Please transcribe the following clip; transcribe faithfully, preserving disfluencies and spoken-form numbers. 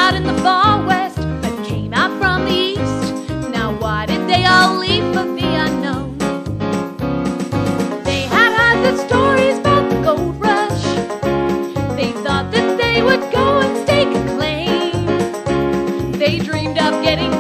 out in the far west, but came out from the east. Now why did they all leave for the unknown? They had heard the stories about the gold rush. They thought that they would go and stake a claim. They dreamed of getting